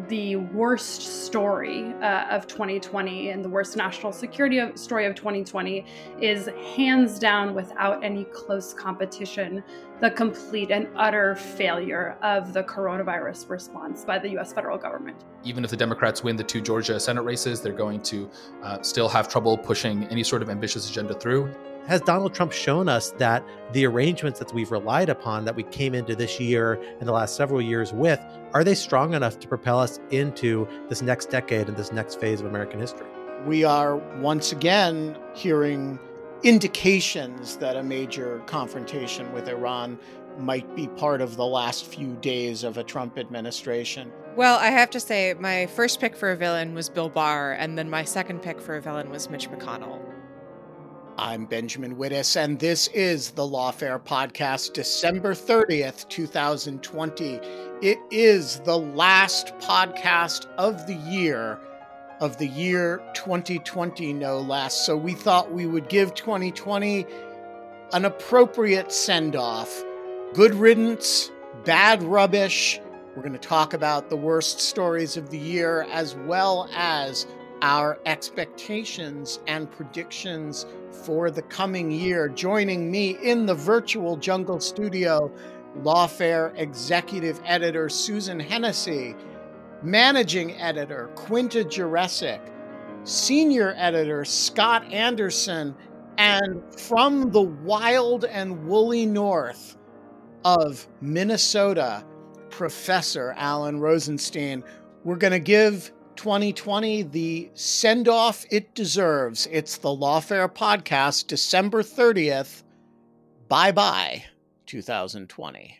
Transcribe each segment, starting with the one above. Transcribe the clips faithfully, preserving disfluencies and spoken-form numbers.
the worst story uh, of twenty twenty and the worst national security of, story of twenty twenty is hands down, without any close competition, the complete and utter failure of the coronavirus response by the U S federal government. Even if the Democrats win the two Georgia Senate races, they're going to uh, still have trouble pushing any sort of ambitious agenda through. Has Donald Trump shown us that the arrangements that we've relied upon, that we came into this year and the last several years with, are they strong enough to propel us into this next decade and this next phase of American history? We are once again hearing indications that a major confrontation with Iran might be part of the last few days of a Trump administration. Well, I have to say, my first pick for a villain was Bill Barr, and then my second pick for a villain was Mitch McConnell. I'm Benjamin Wittes, and this is the Lawfare Podcast, December thirtieth, twenty twenty. It is the last podcast of the year, of the year twenty twenty, no less. So we thought we would give twenty twenty an appropriate send-off. Good riddance, bad rubbish. We're going to talk about the worst stories of the year, as well as our expectations and predictions for the coming year. Joining me in the virtual Jungle Studio, Lawfare Executive Editor Susan Hennessy, Managing Editor Quinta Jurecic, Senior Editor Scott Anderson, and from the wild and woolly north of Minnesota, Professor Alan Rosenstein. We're going to give twenty twenty the send-off it deserves. It's the Lawfare Podcast, December thirtieth. Bye-bye, twenty twenty.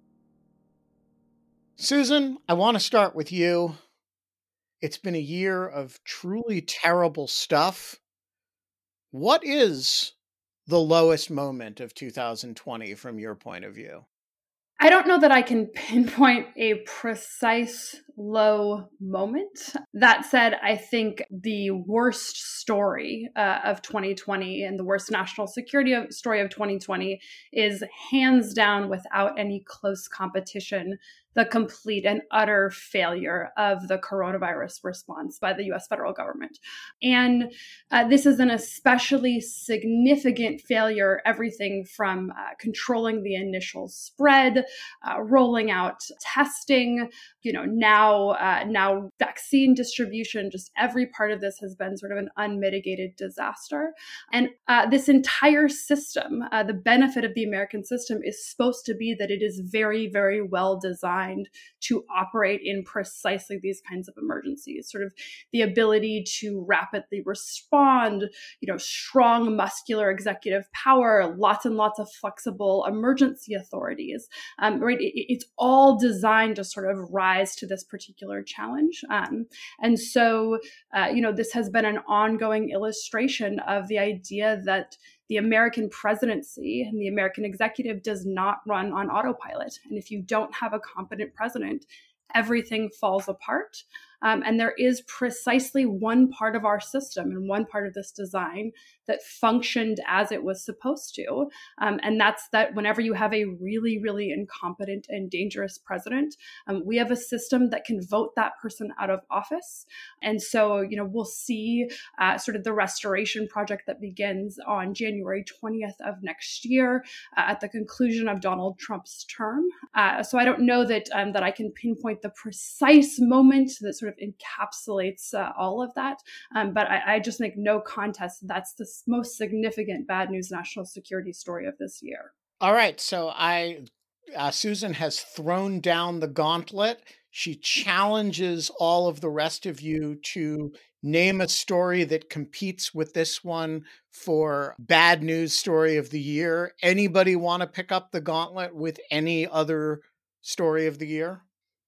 Susan, I want to start with you. It's been a year of truly terrible stuff. What is the lowest moment of two thousand twenty from your point of view? I don't know that I can pinpoint a precise low moment. That said, I think the worst story uh, of twenty twenty and the worst national security of, story of twenty twenty is hands down, without any close competition, the complete and utter failure of the coronavirus response by the U S federal government. And uh, this is an especially significant failure, everything from uh, controlling the initial spread, uh, rolling out testing, you know, now, uh, now vaccine distribution. Just every part of this has been sort of an unmitigated disaster. And uh, this entire system, uh, the benefit of the American system is supposed to be that it is very, very well designed to operate in precisely these kinds of emergencies, sort of the ability to rapidly respond, you know, strong muscular executive power, lots and lots of flexible emergency authorities, um, right? It, it's all designed to sort of rise to this particular challenge. Um, and so, uh, you know, this has been an ongoing illustration of the idea that the American presidency and the American executive does not run on autopilot. And if you don't have a competent president, everything falls apart. Um, and there is precisely one part of our system and one part of this design that functioned as it was supposed to. Um, and that's that whenever you have a really, really incompetent and dangerous president, um, we have a system that can vote that person out of office. And so, you know, we'll see uh, sort of the restoration project that begins on January twentieth of next year uh, at the conclusion of Donald Trump's term. Uh, so I don't know that um, that I can pinpoint the precise moment that sort of encapsulates uh, all of that. Um, but I, I just make no contest. That's the most significant bad news national security story of this year. All right. So I, uh, Susan has thrown down the gauntlet. She challenges all of the rest of you to name a story that competes with this one for bad news story of the year. Anybody want to pick up the gauntlet with any other story of the year?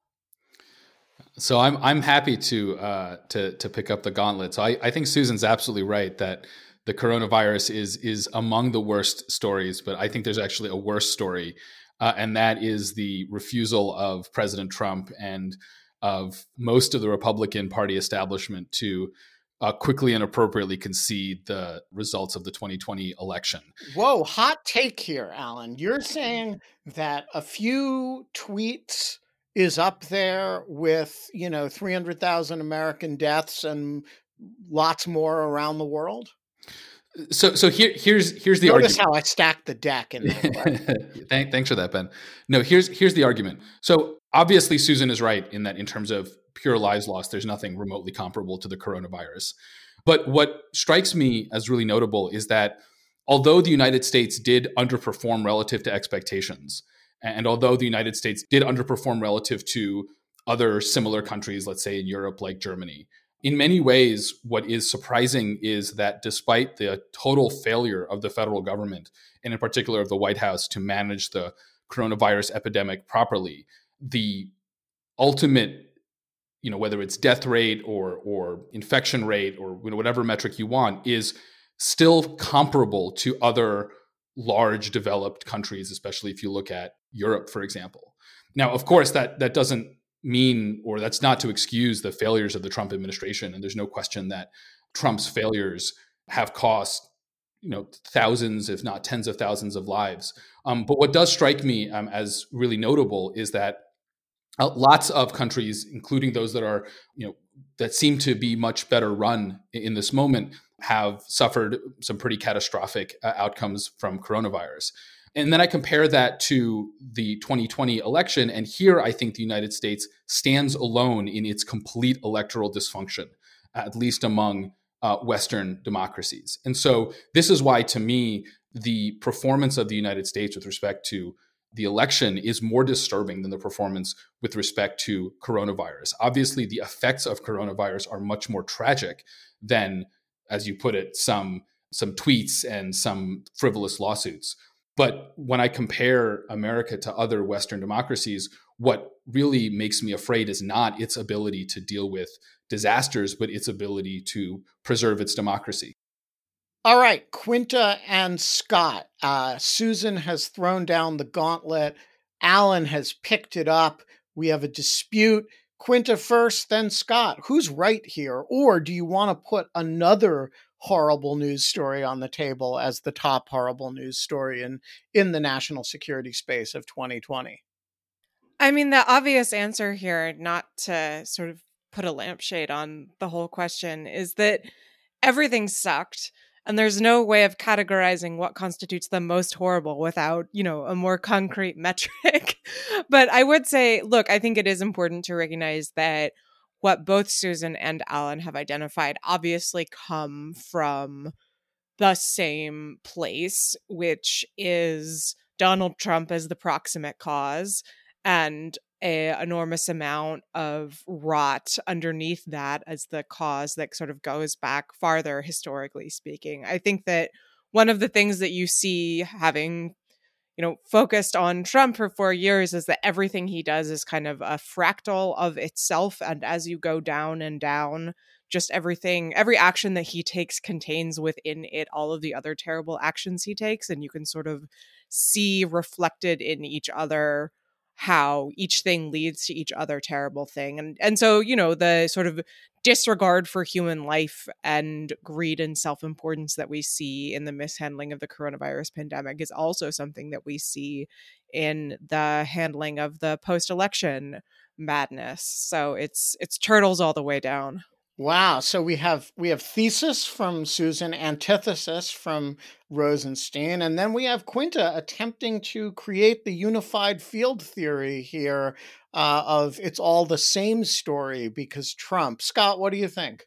So I'm I'm happy to uh, to to pick up the gauntlet. So I, I think Susan's absolutely right that the coronavirus is is among the worst stories, but I think there's actually a worse story, uh, and that is the refusal of President Trump and of most of the Republican Party establishment to uh, quickly and appropriately concede the results of the twenty twenty election. Whoa, hot take here, Alan. You're saying that a few tweets is up there with, you know, three hundred thousand American deaths and lots more around the world? So, so here, here's here's the Notice argument. how I stacked the deck in that. Thank, thanks for that, Ben. No, here's here's the argument. So obviously, Susan is right in that in terms of pure lives lost, there's nothing remotely comparable to the coronavirus. But what strikes me as really notable is that although the United States did underperform relative to expectations, and although the United States did underperform relative to other similar countries, let's say in Europe, like Germany, in many ways, what is surprising is that despite the total failure of the federal government, and in particular of the White House, to manage the coronavirus epidemic properly, the ultimate, you know, whether it's death rate or or infection rate or, you know, whatever metric you want, is still comparable to other large developed countries, especially if you look at Europe, for example. Now, of course, that that doesn't mean, or that's not to excuse the failures of the Trump administration. And there's no question that Trump's failures have cost, you know, thousands, if not tens of thousands of lives. Um, but what does strike me um, as really notable is that uh, lots of countries, including those that are, you know, that seem to be much better run in this moment, have suffered some pretty catastrophic uh, outcomes from coronavirus. And then I compare that to the twenty twenty election. And here I think the United States stands alone in its complete electoral dysfunction, at least among uh, Western democracies. And so this is why, to me, the performance of the United States with respect to the election is more disturbing than the performance with respect to coronavirus. Obviously, the effects of coronavirus are much more tragic than, as you put it, some, some tweets and some frivolous lawsuits. But when I compare America to other Western democracies, what really makes me afraid is not its ability to deal with disasters, but its ability to preserve its democracy. All right, Quinta and Scott. Uh, Susan has thrown down the gauntlet. Alan has picked it up. We have a dispute. Quinta first, then Scott. Who's right here? Or do you want to put another horrible news story on the table as the top horrible news story in, in the national security space of twenty twenty? I mean, the obvious answer here, not to sort of put a lampshade on the whole question, is that everything sucked. And there's no way of categorizing what constitutes the most horrible without, you know, a more concrete metric. But I would say, look, I think it is important to recognize that what both Susan and Alan have identified obviously come from the same place, which is Donald Trump as the proximate cause and an enormous amount of rot underneath that as the cause that sort of goes back farther, historically speaking. I think that one of the things that you see, having, you know, focused on Trump for four years, is that everything he does is kind of a fractal of itself. And as you go down and down, just everything, every action that he takes contains within it all of the other terrible actions he takes. And you can sort of see reflected in each other how each thing leads to each other terrible thing. And and so, you know, the sort of disregard for human life and greed and self-importance that we see in the mishandling of the coronavirus pandemic is also something that we see in the handling of the post-election madness. So it's it's turtles all the way down. Wow. So we have we have thesis from Susan, antithesis from Rosenstein, and then we have Quinta attempting to create the unified field theory here uh, of it's all the same story because Trump. Scott, what do you think?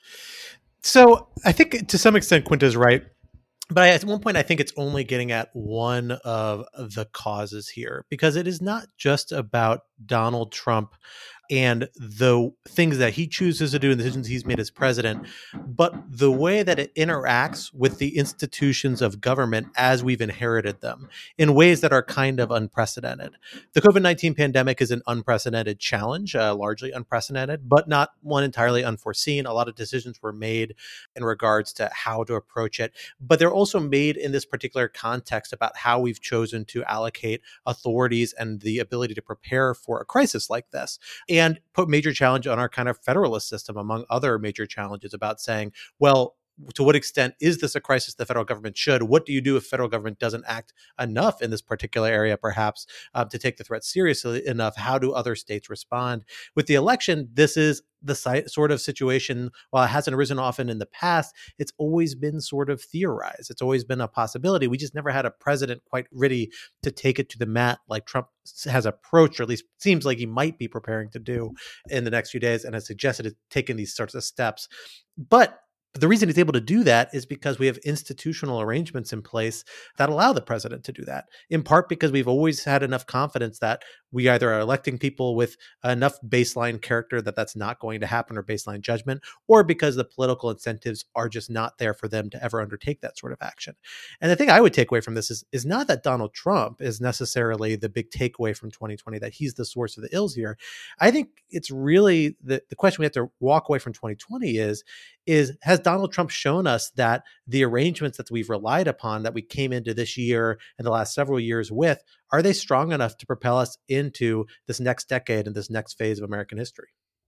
So I think to some extent Quinta's right. But at one point, I think it's only getting at one of the causes here, because it is not just about Donald Trump and the things that he chooses to do and the decisions he's made as president, but the way that it interacts with the institutions of government as we've inherited them in ways that are kind of unprecedented. The COVID nineteen pandemic is an unprecedented challenge, uh, largely unprecedented, but not one entirely unforeseen. A lot of decisions were made in regards to how to approach it, but they're also made in this particular context about how we've chosen to allocate authorities and the ability to prepare for a crisis like this. And put major challenge on our kind of federalist system, among other major challenges, about saying, well, to what extent is this a crisis the federal government should? What do you do if federal government doesn't act enough in this particular area, perhaps, um, to take the threat seriously enough? How do other states respond? With the election, this is the si- sort of situation, while it hasn't arisen often in the past, it's always been sort of theorized. It's always been a possibility. We just never had a president quite ready to take it to the mat like Trump has approached, or at least seems like he might be preparing to do in the next few days, and has suggested taking these sorts of steps. But the reason he's able to do that is because we have institutional arrangements in place that allow the president to do that, in part because we've always had enough confidence that we either are electing people with enough baseline character that that's not going to happen, or baseline judgment, or because the political incentives are just not there for them to ever undertake that sort of action. And the thing I would take away from this is, is not that Donald Trump is necessarily the big takeaway from twenty twenty, that he's the source of the ills here. I think it's really the, the question we have to walk away from twenty twenty is, is has Donald Trump shown us that the arrangements that we've relied upon, that we came into this year and the last several years with, are they strong enough to propel us into this next decade and this next phase of American history?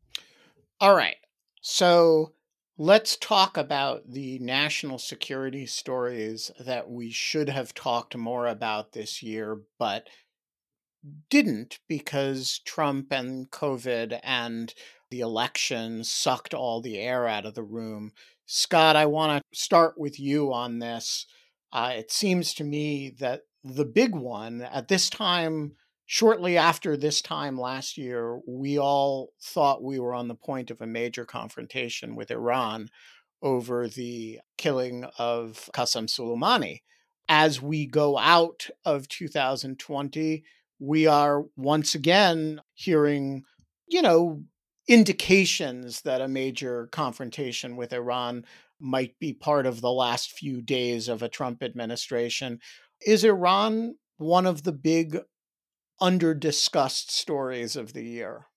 All right. So let's talk about the national security stories that we should have talked more about this year, but didn't, because Trump and COVID and the election sucked all the air out of the room. Scott, I want to start with you on this. Uh, it seems to me that the big one at this time, shortly after this time last year, we all thought we were on the point of a major confrontation with Iran over the killing of Qasem Soleimani. As we go out of two thousand twenty, we are once again hearing, you know, indications that a major confrontation with Iran might be part of the last few days of a Trump administration. Is Iran one of the big under-discussed stories of the year?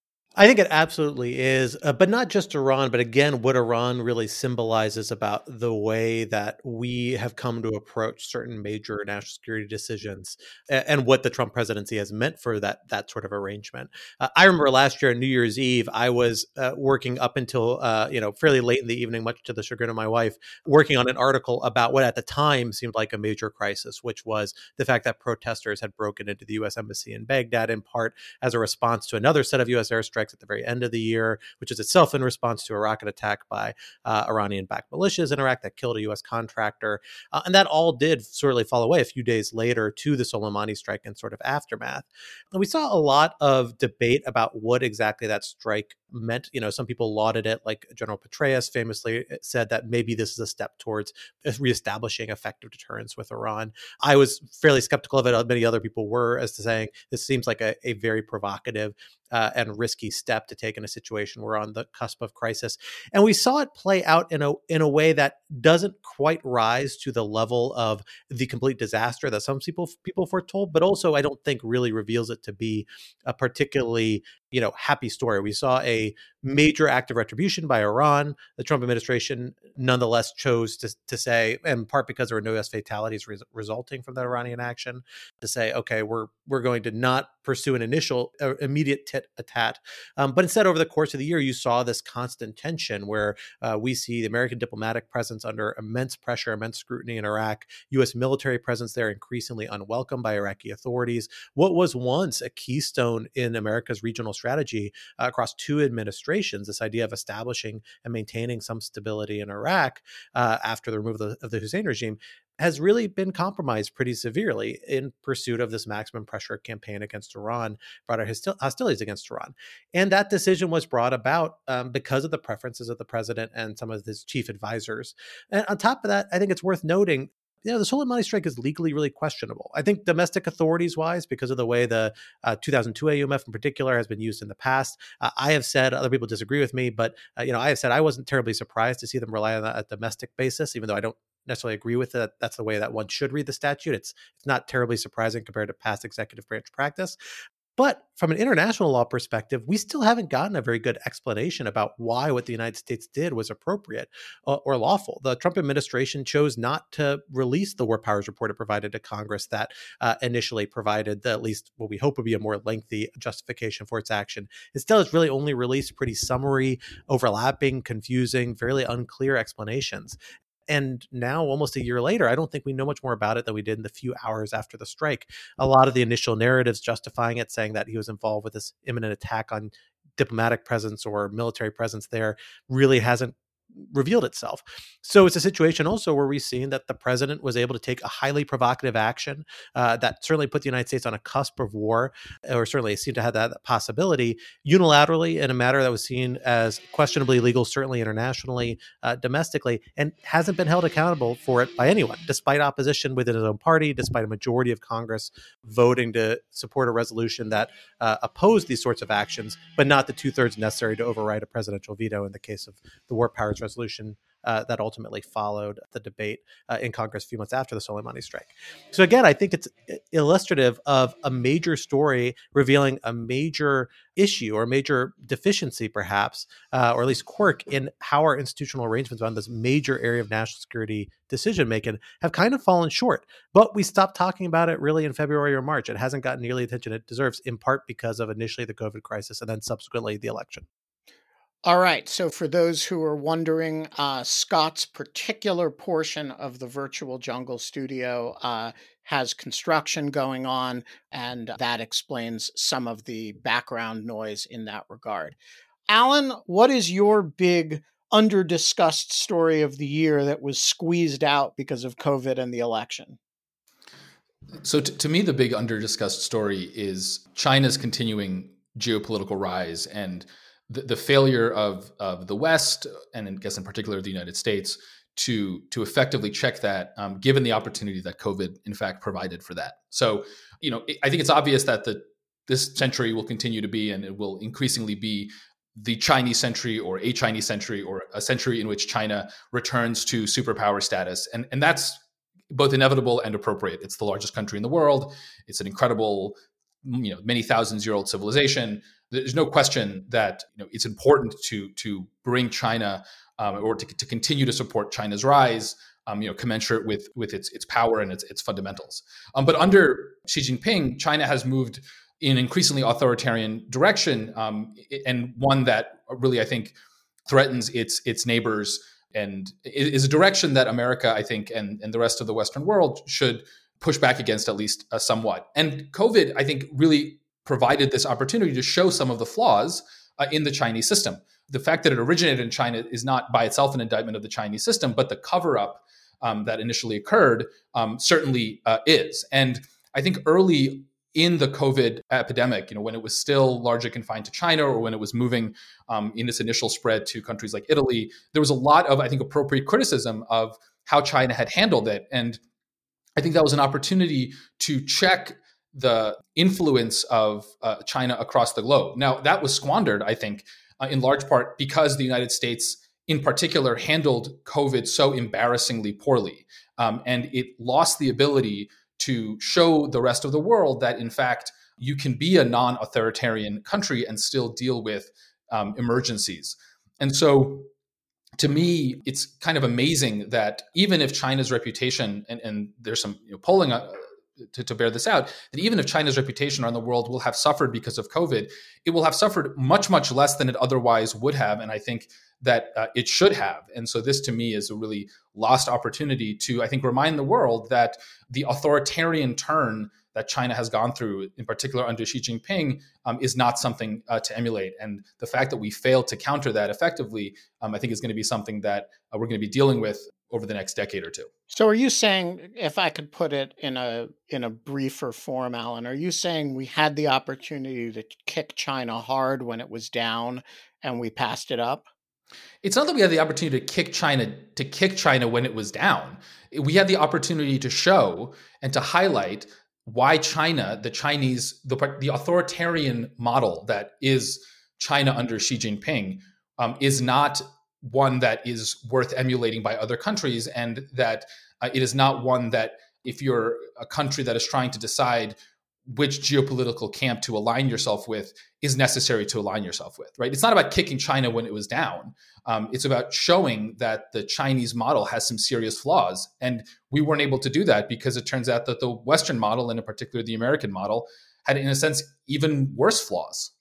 I think it absolutely is, uh, but not just Iran, but again, what Iran really symbolizes about the way that we have come to approach certain major national security decisions, and, and what the Trump presidency has meant for that that sort of arrangement. Uh, I remember last year on New Year's Eve, I was uh, working up until uh, you know fairly late in the evening, much to the chagrin of my wife, working on an article about what at the time seemed like a major crisis, which was the fact that protesters had broken into the U S embassy in Baghdad, in part as a response to another set of U S airstrikes at the very end of the year, which is itself in response to a rocket attack by uh, Iranian-backed militias in Iraq that killed a U S contractor. Uh, and that all did sorely fall away a few days later to the Soleimani strike and sort of aftermath. And we saw a lot of debate about what exactly that strike meant. You know, some people lauded it, like General Petraeus famously said that maybe this is a step towards reestablishing effective deterrence with Iran. I was fairly skeptical of it. Many other people were, as to saying this seems like a, a very provocative uh, and risky step to take in a situation we're on the cusp of crisis. And we saw it play out in a in a way that doesn't quite rise to the level of the complete disaster that some people people foretold, but also I don't think really reveals it to be a particularly you know, happy story. We saw a major act of retribution by Iran. The Trump administration nonetheless chose to, to say, in part because there were no U S fatalities res- resulting from that Iranian action, to say, okay, we're we're going to not pursue an initial uh, immediate tit a tat. Um, but instead, over the course of the year, you saw this constant tension where uh, we see the American diplomatic presence under immense pressure, immense scrutiny in Iraq, U S military presence there increasingly unwelcome by Iraqi authorities. What was once a keystone in America's regional strategy uh, across two administrations, this idea of establishing and maintaining some stability in Iraq uh, after the removal of the, of the Hussein regime, has really been compromised pretty severely in pursuit of this maximum pressure campaign against Iran, broader hostilities against Iran. And that decision was brought about um, because of the preferences of the president and some of his chief advisors. And on top of that, I think it's worth noting, you know, the Soleimani strike is legally really questionable. I think domestic authorities wise, because of the way the uh, two thousand two A U M F in particular has been used in the past. Uh, I have said, other people disagree with me, but, uh, you know, I have said I wasn't terribly surprised to see them rely on that at domestic basis, even though I don't necessarily agree with it. That's the way that one should read the statute. It's it's not terribly surprising compared to past executive branch practice. But from an international law perspective, we still haven't gotten a very good explanation about why what the United States did was appropriate uh, or lawful. The Trump administration chose not to release the War Powers Report it provided to Congress that uh, initially provided the, at least what we hope would be a more lengthy justification for its action. Instead, it's really only released pretty summary, overlapping, confusing, fairly unclear explanations. And now, almost a year later, I don't think we know much more about it than we did in the few hours after the strike. A lot of the initial narratives justifying it, saying that he was involved with this imminent attack on diplomatic presence or military presence there, really hasn't revealed itself. So it's a situation also where we've seen that the president was able to take a highly provocative action uh, that certainly put the United States on a cusp of war, or certainly seemed to have that possibility, unilaterally in a matter that was seen as questionably illegal, certainly internationally, uh, domestically, and hasn't been held accountable for it by anyone, despite opposition within his own party, despite a majority of Congress voting to support a resolution that uh, opposed these sorts of actions, but not the two-thirds necessary to override a presidential veto in the case of the War Powers resolution uh, that ultimately followed the debate uh, in Congress a few months after the Soleimani strike. So again, I think it's illustrative of a major story revealing a major issue or major deficiency, perhaps, uh, or at least quirk in how our institutional arrangements on this major area of national security decision-making have kind of fallen short. But we stopped talking about it really in February or March. It hasn't gotten nearly the attention it deserves, in part because of initially the COVID crisis and then subsequently the election. All right. So for those who are wondering, uh, Scott's particular portion of the virtual jungle studio uh, has construction going on, and that explains some of the background noise in that regard. Alan, what is your big under-discussed story of the year that was squeezed out because of COVID and the election? So t- to me, the big under-discussed story is China's continuing geopolitical rise and The, the failure of, of the West, and I guess in particular the United States, to to effectively check that, um, given the opportunity that COVID, in fact, provided for that. So, you know, I think it's obvious that the this century will continue to be, and it will increasingly be, the Chinese century, or a Chinese century, or a century in which China returns to superpower status, and and that's both inevitable and appropriate. It's the largest country in the world. It's an incredible, you know, many thousands year old civilization. There's no question that, you know, it's important to to bring China um, or to, to continue to support China's rise, um, you know, commensurate with with its its power and its its fundamentals. Um, but under Xi Jinping, China has moved in an increasingly authoritarian direction, um, and one that really, I think, threatens its its neighbors, and is a direction that America, I think, and and the rest of the Western world should push back against, at least uh, somewhat. And COVID, I think, really provided this opportunity to show some of the flaws uh, in the Chinese system. The fact that it originated in China is not by itself an indictment of the Chinese system, but the cover-up um, that initially occurred um, certainly uh, is. And I think early in the COVID epidemic, you know, when it was still largely confined to China, or when it was moving um, in its initial spread to countries like Italy, there was a lot of, I think, appropriate criticism of how China had handled it. And I think that was an opportunity to check the influence of uh, China across the globe. Now, that was squandered, I think, uh, in large part because the United States in particular handled COVID so embarrassingly poorly. Um, and it lost the ability to show the rest of the world that, in fact, you can be a non-authoritarian country and still deal with um, emergencies. And so, to me, it's kind of amazing that even if China's reputation, and, and there's some you know, polling uh, to, to bear this out, that even if China's reputation around the world will have suffered because of COVID, it will have suffered much, much less than it otherwise would have. And I think that uh, it should have. And so this, to me, is a really lost opportunity to, I think, remind the world that the authoritarian turn that China has gone through, in particular under Xi Jinping, um, is not something uh, to emulate. And the fact that we failed to counter that effectively, um, I think is going to be something that uh, we're going to be dealing with over the next decade or two. So are you saying, if I could put it in a in a briefer form, Alan, are you saying we had the opportunity to kick China hard when it was down and we passed it up? It's not that we had the opportunity to kick China to kick China when it was down. We had the opportunity to show and to highlight why China, the Chinese, the, the authoritarian model that is China under Xi Jinping, um, is not one that is worth emulating by other countries, and that uh, it is not one that, if you're a country that is trying to decide which geopolitical camp to align yourself with is necessary to align yourself with, right? It's not about kicking China when it was down. Um, it's about showing that the Chinese model has some serious flaws. And we weren't able to do that because it turns out that the Western model, and in particular the American model, had, in a sense, even worse flaws.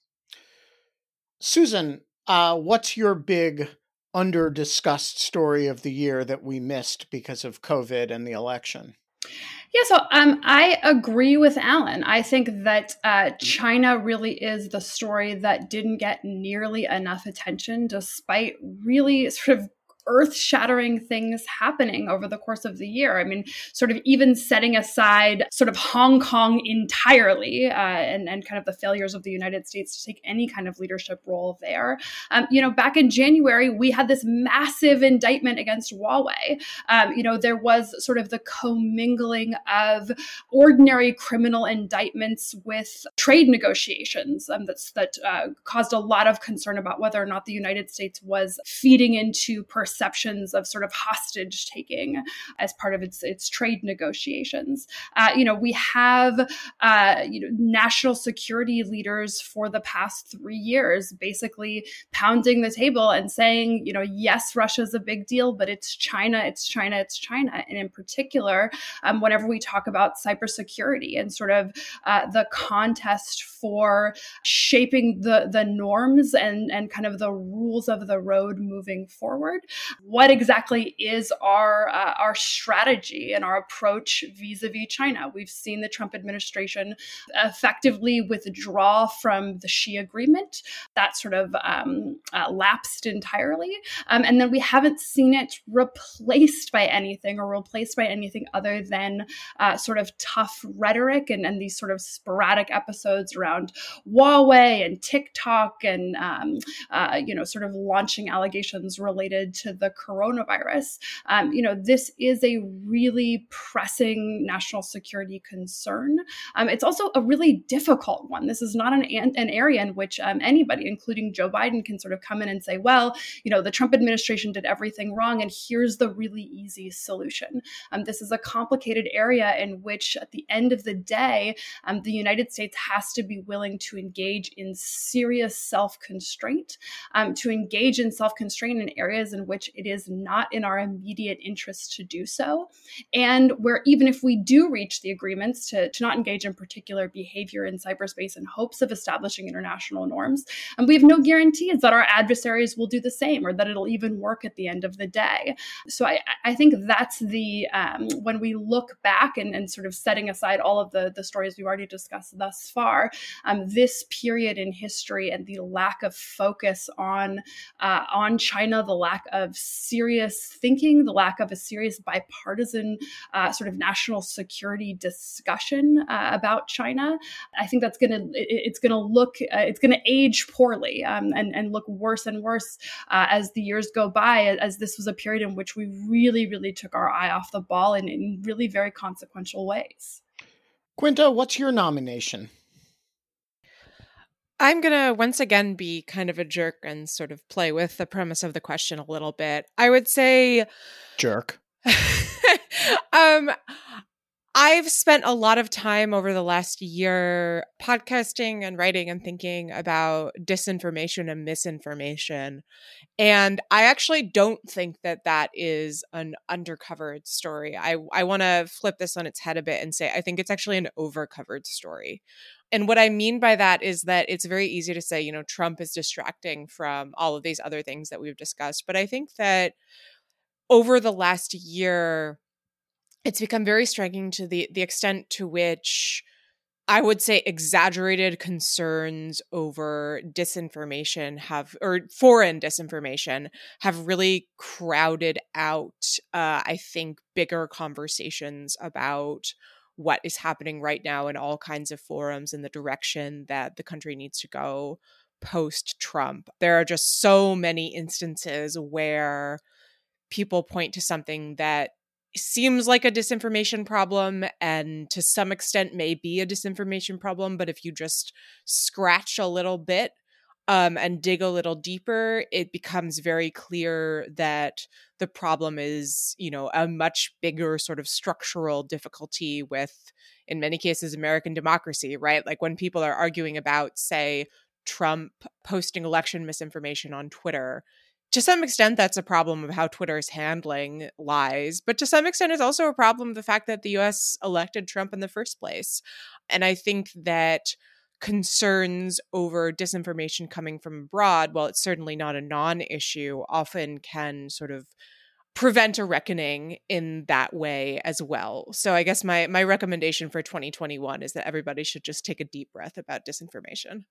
Susan, uh, what's your big under-discussed story of the year that we missed because of COVID and the election? Yeah, so um, I agree with Alan. I think that uh, China really is the story that didn't get nearly enough attention, despite really sort of earth-shattering things happening over the course of the year. I mean, sort of even setting aside sort of Hong Kong entirely uh, and, and kind of the failures of the United States to take any kind of leadership role there. Um, you know, back in January, we had this massive indictment against Huawei. Um, you know, there was sort of the commingling of ordinary criminal indictments with trade negotiations um, that's, that uh, caused a lot of concern about whether or not the United States was feeding into perceptions of sort of hostage taking as part of its its trade negotiations. Uh, you know, we have uh, you know national security leaders for the past three years basically pounding the table and saying, you know, yes, Russia's a big deal, but it's China, it's China, it's China. And in particular, um, whenever we talk about cybersecurity and sort of uh, the contest for shaping the the norms and and kind of the rules of the road moving forward. What exactly is our uh, our strategy and our approach vis-a-vis China? We've seen the Trump administration effectively withdraw from the Xi agreement. That sort of um, uh, lapsed entirely. Um, and then we haven't seen it replaced by anything or replaced by anything other than uh, sort of tough rhetoric and, and these sort of sporadic episodes around Huawei and TikTok and, um, uh, you know, sort of launching allegations related to the coronavirus. Um, you know, this is a really pressing national security concern. Um, it's also a really difficult one. This is not an, an area in which um, anybody, including Joe Biden, can sort of come in and say, well, you know, the Trump administration did everything wrong, and here's the really easy solution. Um, this is a complicated area in which, at the end of the day, um, the United States has to be willing to engage in serious self-constraint, um, to engage in self-constraint in areas in which it is not in our immediate interest to do so. And where even if we do reach the agreements to, to not engage in particular behavior in cyberspace in hopes of establishing international norms, and we have no guarantees that our adversaries will do the same or that it'll even work at the end of the day. So I, I think that's the, um, when we look back and, and sort of setting aside all of the, the stories we've already discussed thus far, um, this period in history and the lack of focus on, uh, on China, the lack of serious thinking, the lack of a serious bipartisan uh, sort of national security discussion uh, about China, I think that's going to, it, it's going to look, uh, it's going to age poorly um, and, and look worse and worse uh, as the years go by, as this was a period in which we really, really took our eye off the ball in, in really very consequential ways. Quinta, what's your nomination? I'm going to once again be kind of a jerk and sort of play with the premise of the question a little bit. I would say... Jerk. um, I've spent a lot of time over the last year podcasting and writing and thinking about disinformation and misinformation. And I actually don't think that that is an undercovered story. I, I want to flip this on its head a bit and say I think it's actually an overcovered story. And what I mean by that is that it's very easy to say, you know, Trump is distracting from all of these other things that we've discussed. But I think that over the last year, it's become very striking to the, the extent to which I would say exaggerated concerns over disinformation have, or foreign disinformation, have really crowded out, uh, I think, bigger conversations about what is happening right now in all kinds of forums and the direction that the country needs to go post-Trump. There are just so many instances where people point to something that seems like a disinformation problem and to some extent may be a disinformation problem, but if you just scratch a little bit um, and dig a little deeper, it becomes very clear that the problem is, you know, a much bigger sort of structural difficulty with, in many cases, American democracy, right? Like when people are arguing about, say, Trump posting election misinformation on Twitter, to some extent, that's a problem of how Twitter is handling lies. But to some extent, it's also a problem of the fact that the U S elected Trump in the first place. And I think that concerns over disinformation coming from abroad, while it's certainly not a non-issue, often can sort of prevent a reckoning in that way as well. So I guess my my recommendation for twenty twenty-one is that everybody should just take a deep breath about disinformation.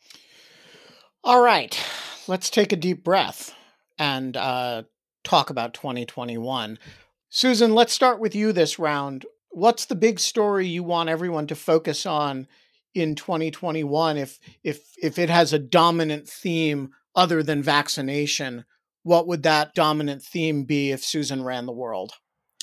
All right, let's take a deep breath and uh, talk about twenty twenty-one. Susan, let's start with you this round. What's the big story you want everyone to focus on in twenty twenty-one? If if if it has a dominant theme other than vaccination, what would that dominant theme be if Susan ran the world?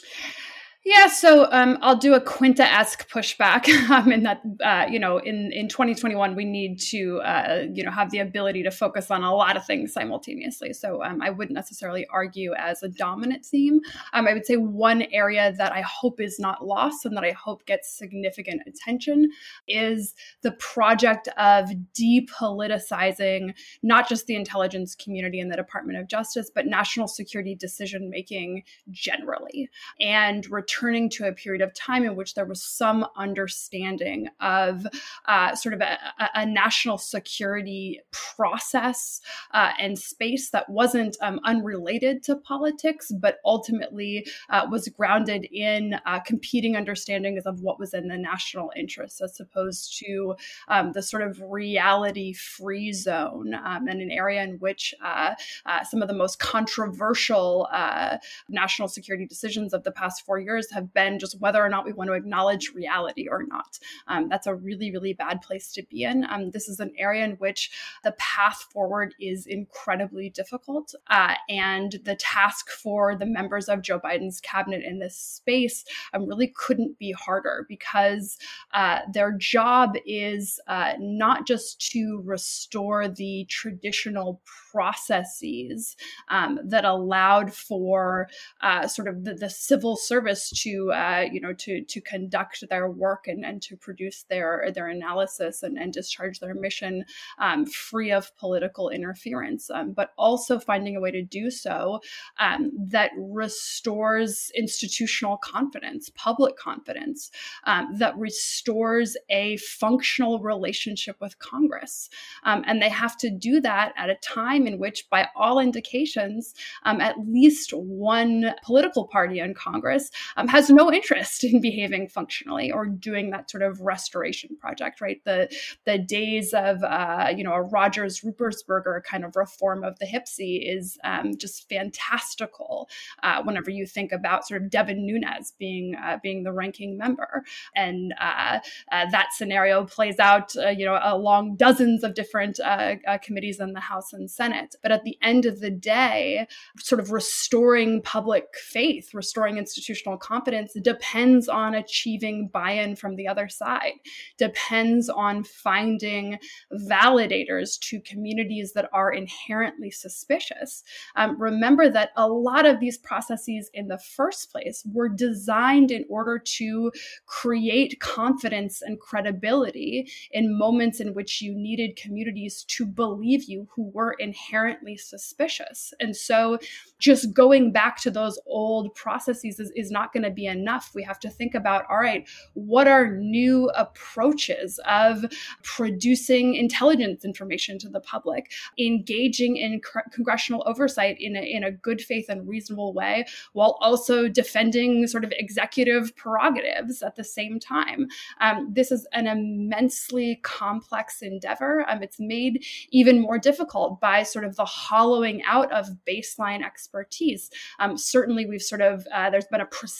Yeah, so um, I'll do a Quinta-esque pushback um, in that, uh, you know, in, in twenty twenty-one, we need to, uh, you know, have the ability to focus on a lot of things simultaneously. So um, I wouldn't necessarily argue as a dominant theme. Um, I would say one area that I hope is not lost and that I hope gets significant attention is the project of depoliticizing not just the intelligence community and the Department of Justice, but national security decision-making generally, and return Returning to a period of time in which there was some understanding of uh, sort of a, a national security process uh, and space that wasn't um, unrelated to politics, but ultimately uh, was grounded in uh, competing understandings of what was in the national interest, as opposed to um, the sort of reality-free zone um, and an area in which uh, uh, some of the most controversial uh, national security decisions of the past four years have been just whether or not we want to acknowledge reality or not. Um, that's a really, really bad place to be in. Um, this is an area in which the path forward is incredibly difficult. Uh, and the task for the members of Joe Biden's cabinet in this space um, really couldn't be harder, because uh, their job is uh, not just to restore the traditional processes um, that allowed for uh, sort of the, the civil service to, uh, you know, to to conduct their work and, and to produce their their analysis and, and discharge their mission um, free of political interference, um, but also finding a way to do so um, that restores institutional confidence, public confidence, um, that restores a functional relationship with Congress. Um, and they have to do that at a time in which, by all indications, um, at least one political party in Congress um, has no interest in behaving functionally or doing that sort of restoration project, right? The the days of, uh, you know, a Rogers Ruppersberger kind of reform of the H I P S I is um, just fantastical uh, whenever you think about sort of Devin Nunes being uh, being the ranking member. And uh, uh, that scenario plays out, uh, you know, along dozens of different uh, uh, committees in the House and Senate. But at the end of the day, sort of restoring public faith, restoring institutional confidence depends on achieving buy-in from the other side, depends on finding validators to communities that are inherently suspicious. Um, remember that a lot of these processes in the first place were designed in order to create confidence and credibility in moments in which you needed communities to believe you who were inherently suspicious. And so just going back to those old processes is, is not going to be enough. We have to think about, all right, what are new approaches of producing intelligence information to the public, engaging in cr- congressional oversight in a, in a good faith and reasonable way, while also defending sort of executive prerogatives at the same time. Um, this is an immensely complex endeavor. Um, it's made even more difficult by sort of the hollowing out of baseline expertise. Um, certainly, we've sort of, uh, there's been a precipitous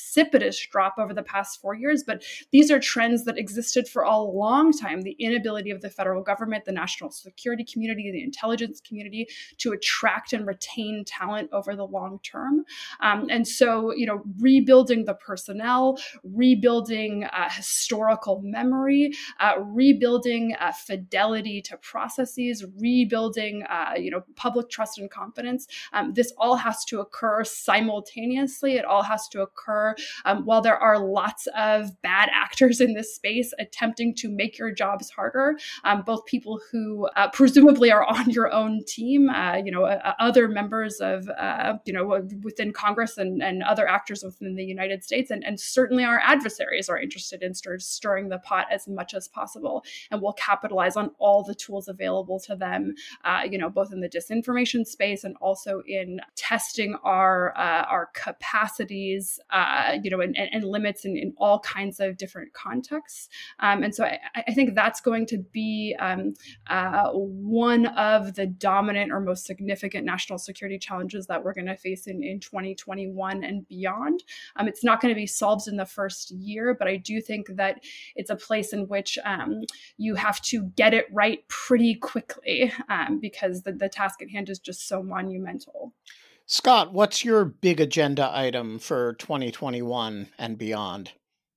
precipitous drop over the past four years, but these are trends that existed for a long time. The inability of the federal government, the national security community, the intelligence community to attract and retain talent over the long term. Um, and so, you know, rebuilding the personnel, rebuilding uh, historical memory, uh, rebuilding uh, fidelity to processes, rebuilding, uh, you know, public trust and confidence. Um, this all has to occur simultaneously. It all has to occur um, while there are lots of bad actors in this space attempting to make your jobs harder. Um, both people who uh, presumably are on your own team, uh, you know, uh, other members of, uh, you know, within Congress and, and other actors within the United States, and, and certainly our adversaries are interested in stir- stirring the pot as much as possible, and will capitalize on all the tools available to them, uh, you know, both in the disinformation space and also in testing our uh, our capacities, uh, you know, and, and limits in, in all kinds of different contexts. Um, and so I, I think that's going to be um, uh, one of the dominant or most significant national security challenges that we're going to face in, in twenty twenty-one and beyond. Um, it's not going to be solved in the first year, but I do think that it's a place in which um, you have to get it right pretty quickly um, because the, the task at hand is just so monumental. Scott, what's your big agenda item for twenty twenty-one and beyond?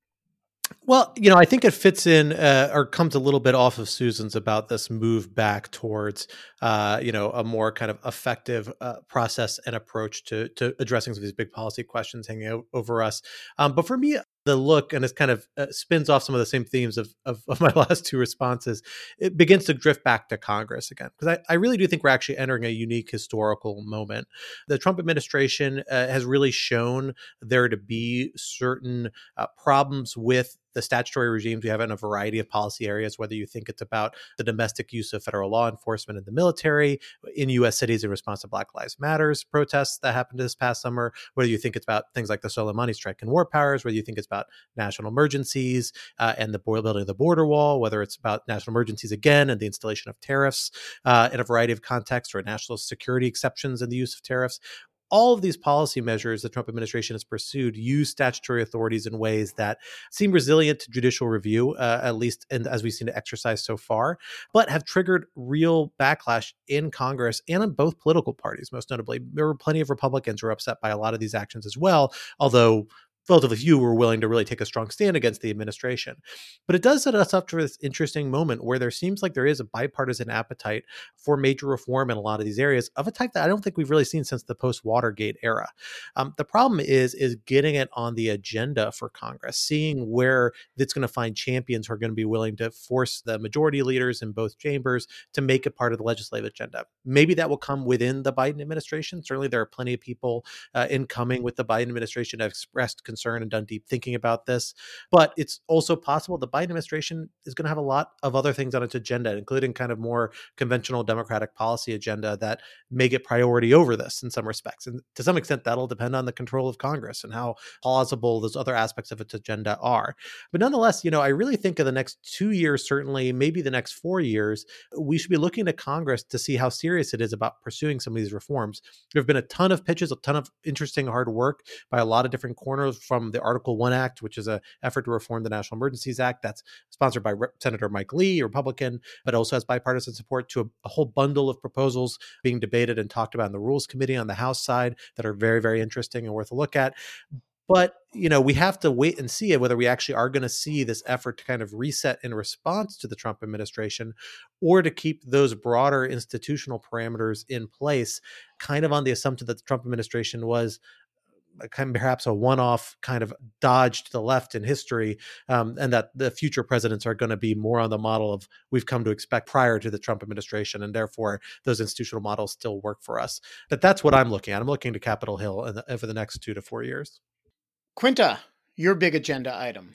Well, you know, I think it fits in uh, or comes a little bit off of Susan's about this move back towards, uh, you know, a more kind of effective uh, process and approach to to addressing some of these big policy questions hanging o- over us. Um, but for me, the look, and it kind of uh, spins off some of the same themes of, of, of my last two responses, it begins to drift back to Congress again. Because I, I really do think we're actually entering a unique historical moment. The Trump administration uh, has really shown there to be certain uh, problems with the statutory regimes we have in a variety of policy areas, whether you think it's about the domestic use of federal law enforcement in the military, in U S cities in response to Black Lives Matters protests that happened this past summer, whether you think it's about things like the Soleimani strike and war powers, whether you think it's about national emergencies uh, and the building of the border wall, whether it's about national emergencies again and the installation of tariffs uh, in a variety of contexts, or national security exceptions in the use of tariffs. All of these policy measures the Trump administration has pursued use statutory authorities in ways that seem resilient to judicial review, uh, at least in, as we've seen it exercised so far, but have triggered real backlash in Congress and in both political parties. Most notably, there were plenty of Republicans who were upset by a lot of these actions as well, although relatively few were willing to really take a strong stand against the administration. But it does set us up for this interesting moment where there seems like there is a bipartisan appetite for major reform in a lot of these areas of a type that I don't think we've really seen since the post-Watergate era. Um, the problem is, is getting it on the agenda for Congress, seeing where it's going to find champions who are going to be willing to force the majority leaders in both chambers to make it part of the legislative agenda. Maybe that will come within the Biden administration. Certainly there are plenty of people uh, incoming with the Biden administration that have expressed concern and done deep thinking about this. But it's also possible the Biden administration is going to have a lot of other things on its agenda, including kind of more conventional Democratic policy agenda that may get priority over this in some respects. And to some extent, that'll depend on the control of Congress and how plausible those other aspects of its agenda are. But nonetheless, you know, I really think of the next two years, certainly, maybe the next four years, we should be looking to Congress to see how serious it is about pursuing some of these reforms. There have been a ton of pitches, a ton of interesting hard work by a lot of different corners, from the Article One Act, which is an effort to reform the National Emergencies Act that's sponsored by Rep- Senator Mike Lee, Republican, but also has bipartisan support, to a, a whole bundle of proposals being debated and talked about in the Rules Committee on the House side that are very, very interesting and worth a look at. But, you know, we have to wait and see whether we actually are going to see this effort to kind of reset in response to the Trump administration, or to keep those broader institutional parameters in place, kind of on the assumption that the Trump administration was kind of perhaps a one-off kind of dodge to the left in history, um, and that the future presidents are going to be more on the model of we've come to expect prior to the Trump administration, and therefore those institutional models still work for us. But that's what I'm looking at. I'm looking to Capitol Hill in the, over the next two to four years. Quinta, your big agenda item.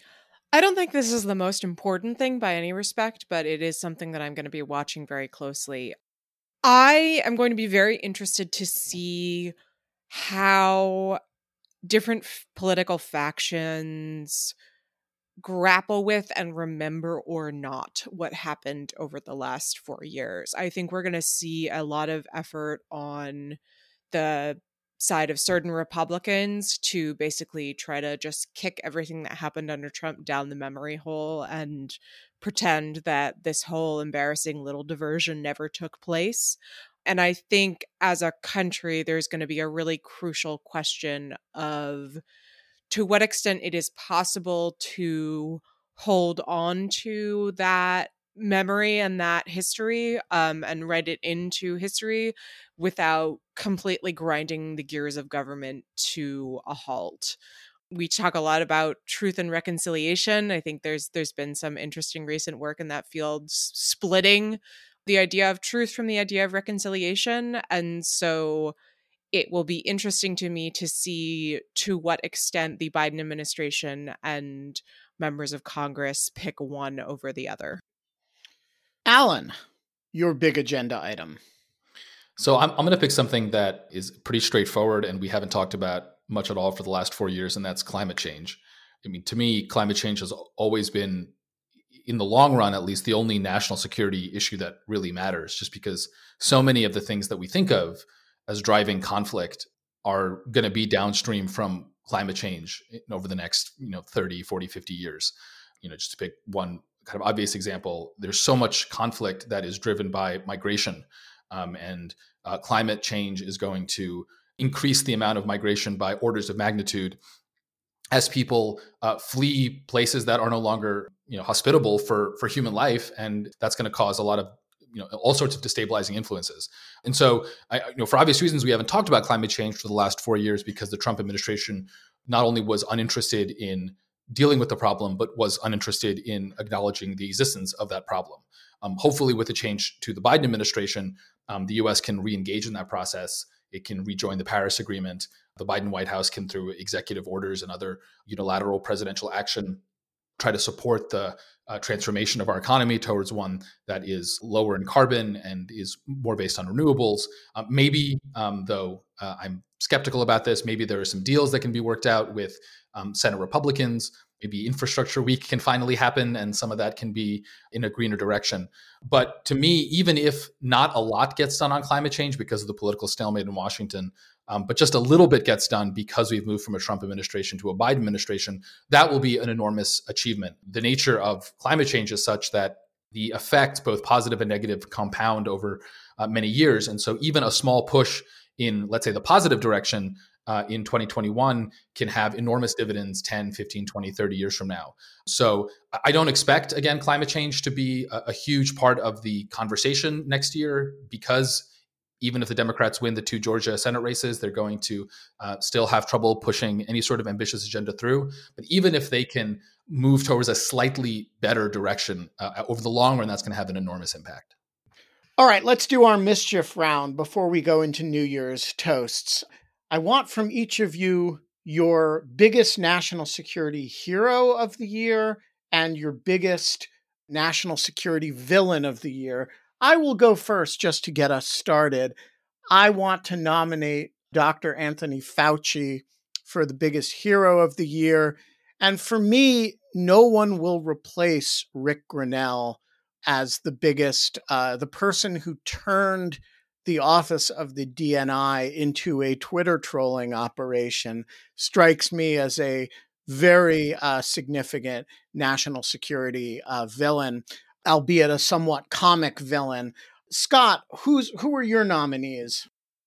I don't think this is the most important thing by any respect, but it is something that I'm going to be watching very closely. I am going to be very interested to see how different f- political factions grapple with and remember or not what happened over the last four years. I think we're going to see a lot of effort on the side of certain Republicans to basically try to just kick everything that happened under Trump down the memory hole and pretend that this whole embarrassing little diversion never took place. And I think as a country, there's going to be a really crucial question of to what extent it is possible to hold on to that memory and that history um, and write it into history without completely grinding the gears of government to a halt. We talk a lot about truth and reconciliation. I think there's there's been some interesting recent work in that field splitting the idea of truth from the idea of reconciliation. And so it will be interesting to me to see to what extent the Biden administration and members of Congress pick one over the other. Alan, your big agenda item. So I'm, I'm going to pick something that is pretty straightforward and we haven't talked about much at all for the last four years, and that's climate change. I mean, to me, climate change has always been, in the long run, at least, the only national security issue that really matters, just because so many of the things that we think of as driving conflict are going to be downstream from climate change over the next, you know, thirty, forty, fifty years. You know, just to pick one kind of obvious example, there's so much conflict that is driven by migration, um, and uh, climate change is going to increase the amount of migration by orders of magnitude as people uh, flee places that are no longer, you know, hospitable for for human life, and that's going to cause a lot of, you know, all sorts of destabilizing influences. And so, I, you know, for obvious reasons, we haven't talked about climate change for the last four years because the Trump administration not only was uninterested in dealing with the problem, but was uninterested in acknowledging the existence of that problem. Um, hopefully, with the change to the Biden administration, um, the U S can re-engage in that process. It can rejoin the Paris Agreement. The Biden White House can, through executive orders and other unilateral presidential action, try to support the uh, transformation of our economy towards one that is lower in carbon and is more based on renewables. Uh, maybe, um, though uh, I'm skeptical about this, maybe there are some deals that can be worked out with um, Senate Republicans. Maybe infrastructure week can finally happen and some of that can be in a greener direction. But to me, even if not a lot gets done on climate change because of the political stalemate in Washington, um, but just a little bit gets done because we've moved from a Trump administration to a Biden administration, that will be an enormous achievement. The nature of climate change is such that the effects, both positive and negative, compound over uh, many years. And so even a small push in, let's say, the positive direction Uh, in twenty twenty-one can have enormous dividends ten, fifteen, twenty, thirty years from now. So I don't expect, again, climate change to be a, a huge part of the conversation next year, because even if the Democrats win the two Georgia Senate races, they're going to uh, still have trouble pushing any sort of ambitious agenda through. But even if they can move towards a slightly better direction, uh, over the long run, that's going to have an enormous impact. All right, let's do our mischief round before we go into New Year's toasts. I want from each of you your biggest national security hero of the year and your biggest national security villain of the year. I will go first just to get us started. I want to nominate Doctor Anthony Fauci for the biggest hero of the year. And for me, no one will replace Rick Grenell as the biggest, uh, the person who turned the office of the D N I into a Twitter trolling operation strikes me as a very uh, significant national security uh, villain, albeit a somewhat comic villain. Scott, who's who are your nominees?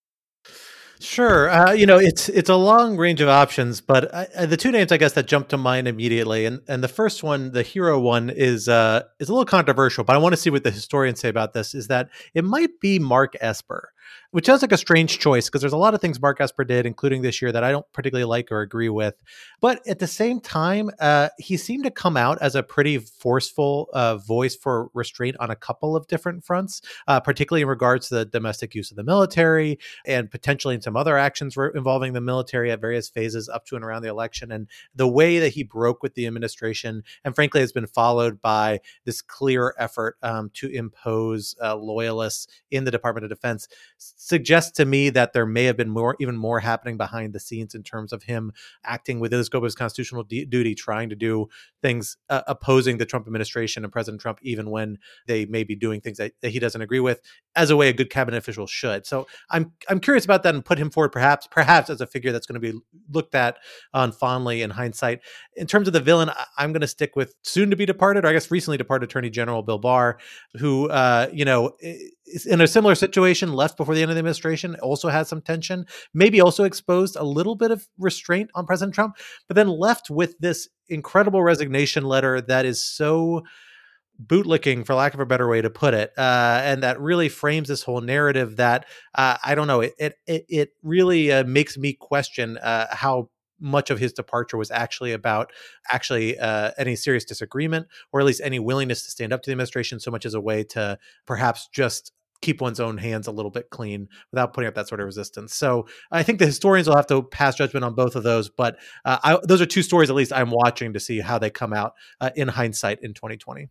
Sure. Uh, you know, it's it's a long range of options, but I, the two names, I guess, that jump to mind immediately, and and the first one, the hero one, is uh, is a little controversial, but I want to see what the historians say about this, is that it might be Mark Esper, which sounds like a strange choice because there's a lot of things Mark Esper did, including this year, that I don't particularly like or agree with. But at the same time, uh, he seemed to come out as a pretty forceful uh, voice for restraint on a couple of different fronts, uh, particularly in regards to the domestic use of the military and potentially in some other actions involving the military at various phases up to and around the election. And the way that he broke with the administration, and frankly has been followed by this clear effort um, to impose uh, loyalists in the Department of Defense, suggests to me that there may have been more, even more happening behind the scenes in terms of him acting within the scope of his constitutional d- duty, trying to do things uh, opposing the Trump administration and President Trump, even when they may be doing things that, that he doesn't agree with, as a way a good cabinet official should. So I'm I'm curious about that and put him forward perhaps perhaps as a figure that's going to be looked at on fondly in hindsight. In terms of the villain, I, I'm going to stick with soon to be departed, or I guess recently departed Attorney General Bill Barr, who uh, you know is in a similar situation, left before the end of the administration, also had some tension, maybe also exposed a little bit of restraint on President Trump, but then left with this incredible resignation letter that is so bootlicking, for lack of a better way to put it, uh, and that really frames this whole narrative that uh, I don't know. It it it really uh, makes me question uh, how much of his departure was actually about actually uh, any serious disagreement, or at least any willingness to stand up to the administration, so much as a way to perhaps just keep one's own hands a little bit clean without putting up that sort of resistance. So I think the historians will have to pass judgment on both of those, but uh, I, those are two stories at least I'm watching to see how they come out uh, in hindsight in twenty twenty.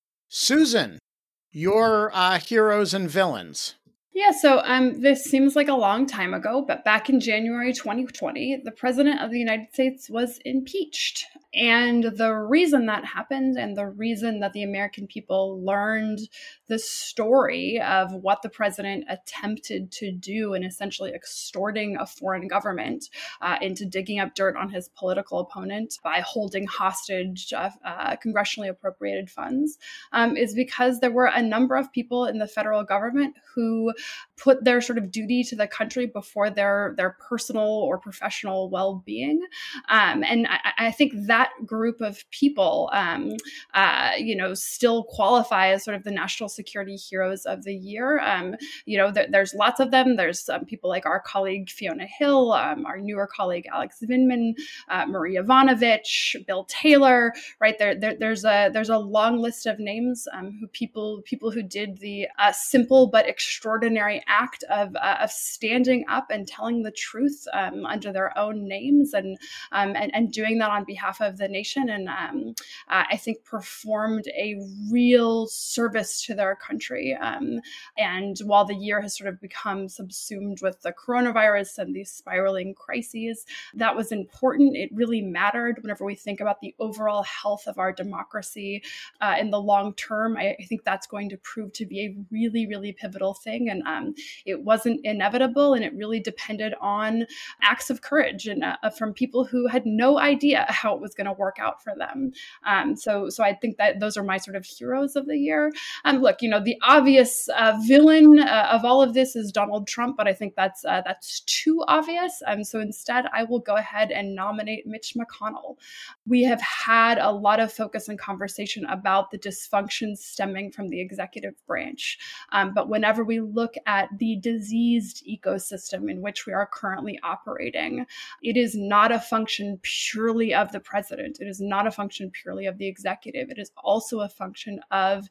Susan, your uh, heroes and villains. Yeah, so um, this seems like a long time ago, but back in January twenty twenty, the President of the United States was impeached. And the reason that happened, and the reason that the American people learned the story of what the president attempted to do in essentially extorting a foreign government uh, into digging up dirt on his political opponent by holding hostage uh, uh, congressionally appropriated funds, um, is because there were a number of people in the federal government who put their sort of duty to the country before their their personal or professional well-being. Um, and I, I think that group of people, um, uh, you know, still qualify as sort of the national security heroes of the year. Um, you know, there, there's lots of them. There's um, people like our colleague Fiona Hill, um, our newer colleague Alex Vindman, uh, Marie Yovanovitch, Bill Taylor, right? There, there, there's a there's a long list of names um, who people people who did the uh, simple but extraordinary act of uh, of standing up and telling the truth um, under their own names and, um, and and doing that on behalf of the nation, and um, uh, I think performed a real service to their country. Um, and while the year has sort of become subsumed with the coronavirus and these spiraling crises, that was important. It really mattered whenever we think about the overall health of our democracy uh, in the long term. I, I think that's going to prove to be a really, really pivotal thing. And um, it wasn't inevitable, and it really depended on acts of courage and uh, from people who had no idea how it was going to work out for them. Um, so, so I think that those are my sort of heroes of the year. And um, look, you know, the obvious uh, villain uh, of all of this is Donald Trump, but I think that's uh, that's too obvious. Um, so instead, I will go ahead and nominate Mitch McConnell. We have had a lot of focus and conversation about the dysfunctions stemming from the executive branch, um, but whenever we look at the diseased ecosystem in which we are currently operating, it is not a function purely of the president. It is not a function purely of the executive. It is also a function of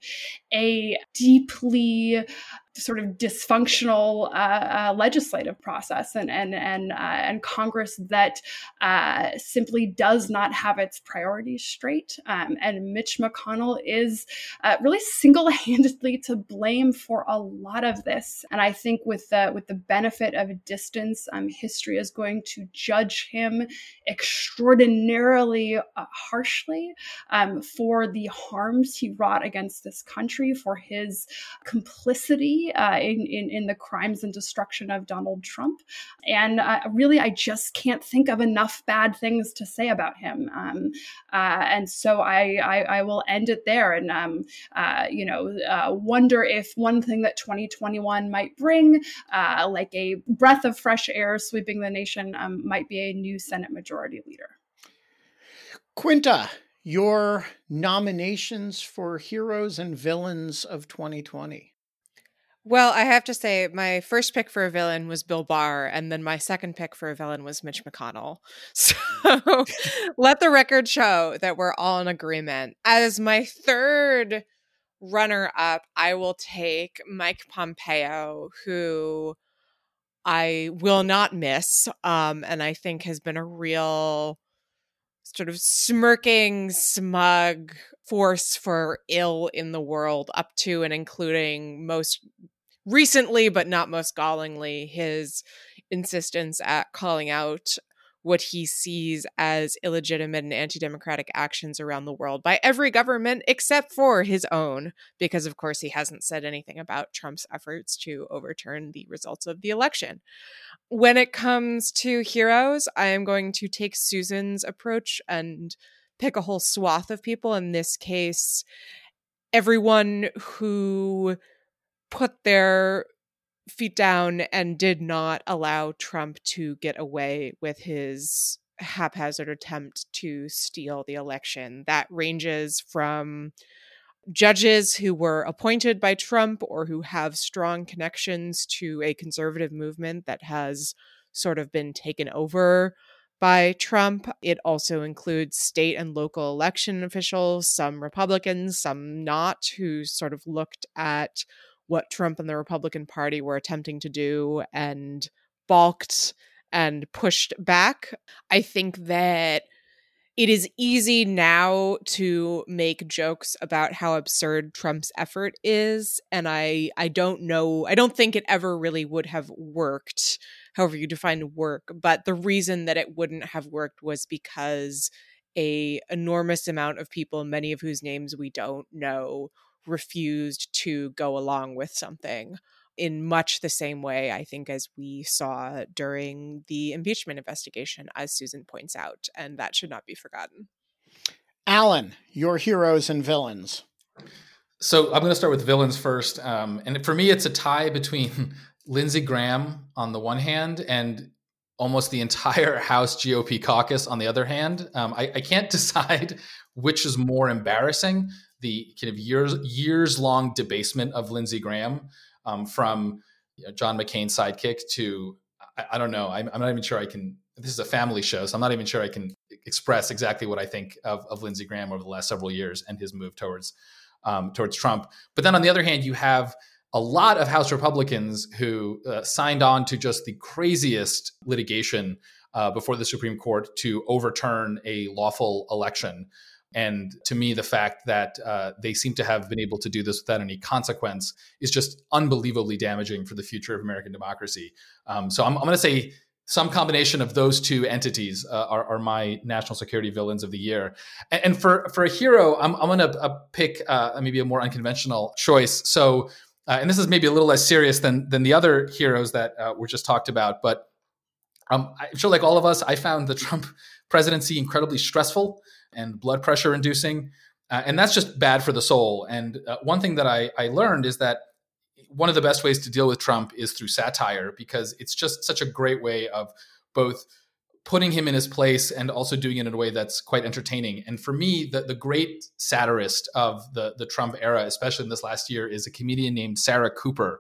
a deeply sort of dysfunctional uh, uh, legislative process and and and uh, and Congress that uh, simply does not have its priorities straight. Um, and Mitch McConnell is uh, really single-handedly to blame for a lot of this. And I think with the with the benefit of distance, um, history is going to judge him extraordinarily uh, harshly um, for the harms he wrought against this country, for his complicity Uh, in, in, in the crimes and destruction of Donald Trump. And uh, really, I just can't think of enough bad things to say about him. Um, uh, and so I, I, I will end it there and, um, uh, you know, uh, wonder if one thing that twenty twenty-one might bring, uh, like a breath of fresh air sweeping the nation, um, might be a new Senate Majority Leader. Quinta, your nominations for heroes and villains of twenty twenty. Well, I have to say, my first pick for a villain was Bill Barr, and then my second pick for a villain was Mitch McConnell. So let the record show that we're all in agreement. As my third runner-up, I will take Mike Pompeo, who I will not miss, um, and I think has been a real sort of smirking, smug force for ill in the world, up to and including most recently, but not most gallingly, his insistence at calling out what he sees as illegitimate and anti-democratic actions around the world by every government except for his own, because of course he hasn't said anything about Trump's efforts to overturn the results of the election. When it comes to heroes, I am going to take Susan's approach and pick a whole swath of people. In this case, everyone who put their feet down and did not allow Trump to get away with his haphazard attempt to steal the election. That ranges from judges who were appointed by Trump or who have strong connections to a conservative movement that has sort of been taken over by Trump. It also includes state and local election officials, some Republicans, some not, who sort of looked at what Trump and the Republican Party were attempting to do and balked and pushed back. I think that it is easy now to make jokes about how absurd Trump's effort is. And I, I don't know, I don't think it ever really would have worked, however you define work. But the reason that it wouldn't have worked was because a enormous amount of people, many of whose names we don't know, refused to go along with something in much the same way, I think, as we saw during the impeachment investigation, as Susan points out, and that should not be forgotten. Alan, your heroes and villains. So I'm going to start with villains first. Um, and for me, it's a tie between Lindsey Graham on the one hand and almost the entire House G O P caucus on the other hand. Um, I, I can't decide which is more embarrassing. The kind of years years long debasement of Lindsey Graham, um, from you know, John McCain's sidekick to I, I don't know. I'm, I'm not even sure I can. This is a family show, so I'm not even sure I can express exactly what I think of, of Lindsey Graham over the last several years and his move towards um, towards Trump. But then on the other hand, you have a lot of House Republicans who uh, signed on to just the craziest litigation uh, before the Supreme Court to overturn a lawful election. And to me, the fact that uh, they seem to have been able to do this without any consequence is just unbelievably damaging for the future of American democracy. Um, so I'm, I'm going to say some combination of those two entities uh, are, are my national security villains of the year. And, and for, for a hero, I'm, I'm going to uh, pick uh, maybe a more unconventional choice. So, uh, and this is maybe a little less serious than, than the other heroes that uh, were just talked about. But um, I'm sure, like all of us, I found the Trump presidency incredibly stressful and blood pressure inducing. Uh, and that's just bad for the soul. And uh, one thing that I, I learned is that one of the best ways to deal with Trump is through satire, because it's just such a great way of both putting him in his place and also doing it in a way that's quite entertaining. And for me, the, the great satirist of the, the Trump era, especially in this last year, is a comedian named Sarah Cooper.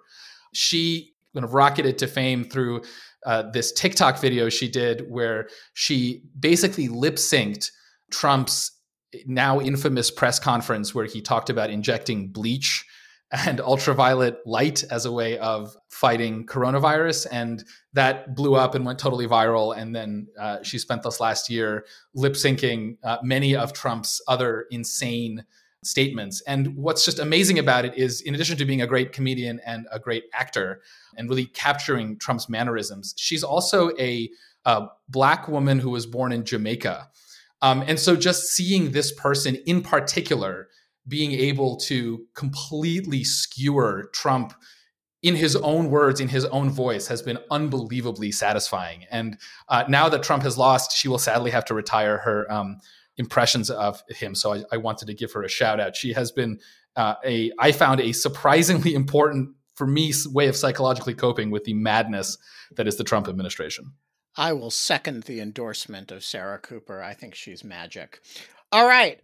She kind of rocketed to fame through uh, this TikTok video she did where she basically lip synced Trump's now infamous press conference where he talked about injecting bleach and ultraviolet light as a way of fighting coronavirus. And that blew up and went totally viral. And then uh, she spent this last year lip syncing uh, many of Trump's other insane statements. And what's just amazing about it is, in addition to being a great comedian and a great actor and really capturing Trump's mannerisms, she's also a, a Black woman who was born in Jamaica. Um, and so just seeing this person in particular being able to completely skewer Trump in his own words, in his own voice, has been unbelievably satisfying. And uh, now that Trump has lost, she will sadly have to retire her um, impressions of him. So I, I wanted to give her a shout out. She has been uh, a, I found a surprisingly important, for me, way of psychologically coping with the madness that is the Trump administration. I will second the endorsement of Sarah Cooper. I think she's magic. All right.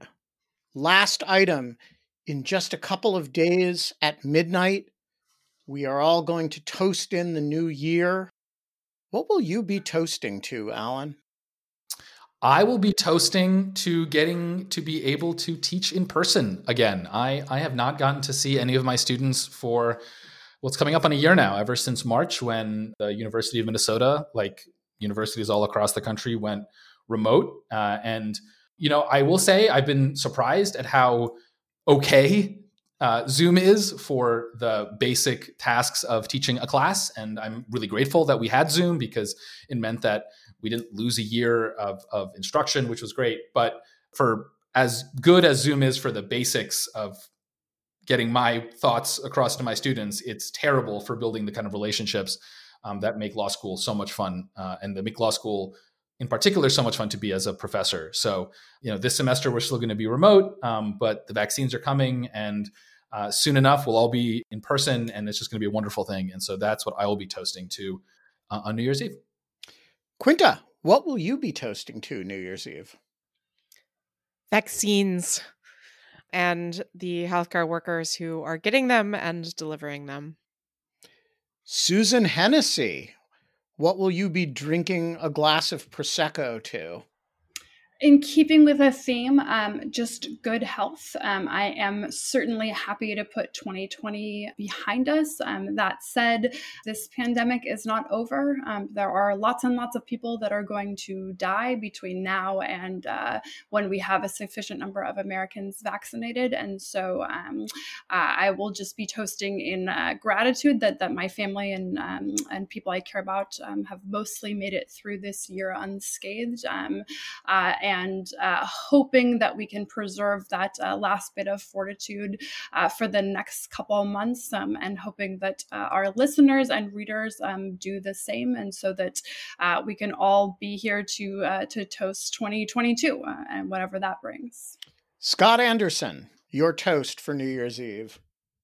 Last item. In just a couple of days at midnight, we are all going to toast in the new year. What will you be toasting to, Alan? I will be toasting to getting to be able to teach in person again. I, I have not gotten to see any of my students for, well, it's coming up on a year now, ever since March, when the University of Minnesota, like universities all across the country, went remote. Uh, and, you know, I will say I've been surprised at how okay uh, Zoom is for the basic tasks of teaching a class. And I'm really grateful that we had Zoom because it meant that we didn't lose a year of, of instruction, which was great. But for as good as Zoom is for the basics of getting my thoughts across to my students, it's terrible for building the kind of relationships um, that make law school so much fun uh, and that make law school in particular so much fun to be as a professor. So, you know, this semester we're still going to be remote, um, but the vaccines are coming, and uh, soon enough we'll all be in person, and it's just going to be a wonderful thing. And so that's what I will be toasting to uh, on New Year's Eve. Quinta, what will you be toasting to New Year's Eve? Vaccines and the healthcare workers who are getting them and delivering them. Susan Hennessy, what will you be drinking a glass of Prosecco to? In keeping with the theme, um, just good health. Um, I am certainly happy to put twenty twenty behind us. Um, that said, this pandemic is not over. Um, there are lots and lots of people that are going to die between now and uh, when we have a sufficient number of Americans vaccinated. And so um, uh, I will just be toasting in uh, gratitude that that my family and um, and people I care about um, have mostly made it through this year unscathed. Um, uh, and and uh, hoping that we can preserve that uh, last bit of fortitude uh, for the next couple of months, um, and hoping that uh, our listeners and readers um, do the same, and so that uh, we can all be here to uh, to toast twenty twenty-two uh, and whatever that brings. Scott Anderson, your toast for New Year's Eve.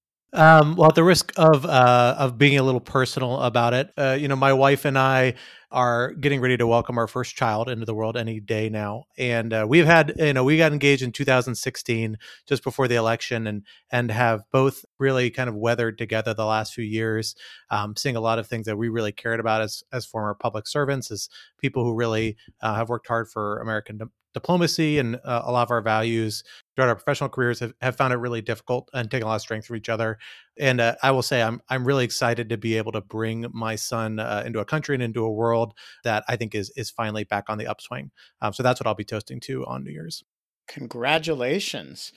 Um, well, at the risk of uh, of being a little personal about it, uh, you know, my wife and I are getting ready to welcome our first child into the world any day now, and uh, we've had, you know, we got engaged in two thousand sixteen, just before the election, and and have both really kind of weathered together the last few years, um, seeing a lot of things that we really cared about as as former public servants, as people who really uh, have worked hard for American di- diplomacy and uh, a lot of our values throughout our professional careers have, have found it really difficult and taken a lot of strength from each other. And uh, I will say I'm I'm really excited to be able to bring my son uh, into a country and into a world that I think is is finally back on the upswing. Um, so that's what I'll be toasting to on New Year's. Congratulations.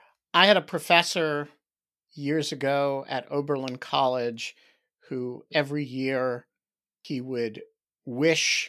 I had a professor years ago at Oberlin College who every year he would wish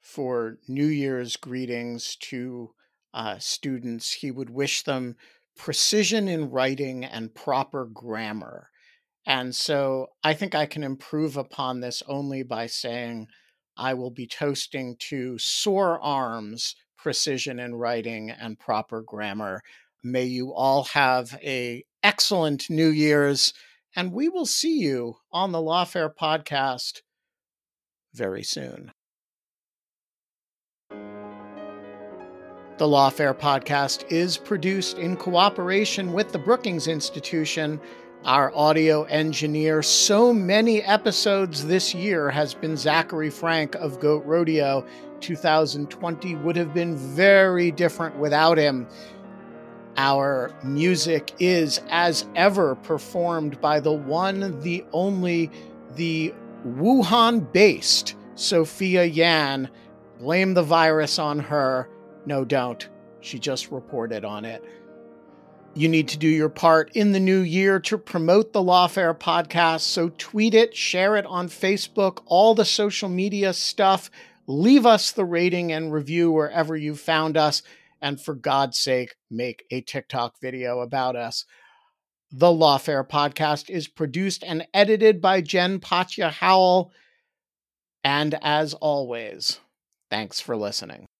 for New Year's greetings to uh, students. He would wish them precision in writing and proper grammar. And so I think I can improve upon this only by saying I will be toasting to sore arms, precision in writing, and proper grammar. May you all have a excellent New Year's, and we will see you on the Lawfare podcast very soon. The Lawfare podcast is produced in cooperation with the Brookings Institution. Our audio engineer, so many episodes this year, has been Zachary Frank of Goat Rodeo. two thousand twenty would have been very different without him. Our music is, as ever, performed by the one, the only, the Wuhan-based Sophia Yan. Blame the virus on her. No, don't. She just reported on it. You need to do your part in the new year to promote the Lawfare podcast, so tweet it, share it on Facebook, all the social media stuff. Leave us the rating and review wherever you found us, and for God's sake, make a TikTok video about us. The Lawfare podcast is produced and edited by Jen Patja Howell. And as always, thanks for listening.